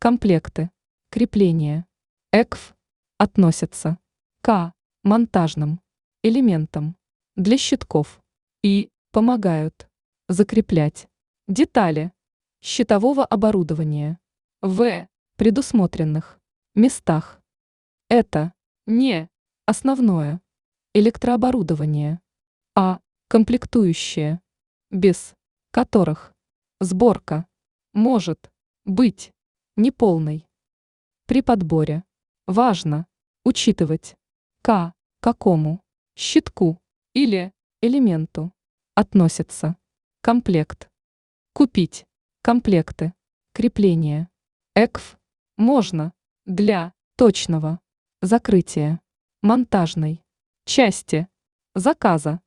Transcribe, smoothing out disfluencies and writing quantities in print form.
комплекты, крепления. ЭКФ относятся к монтажным элементам для щитков и помогают закреплять детали щитового оборудования в предусмотренных местах. Это не основное электрооборудование, а комплектующие, без которых сборка может быть неполной. При подборе важно учитывать, к какому щитку или элементу относится комплект. Купить комплекты крепления ЭКФ можно для точного закрытия монтажной части заказа.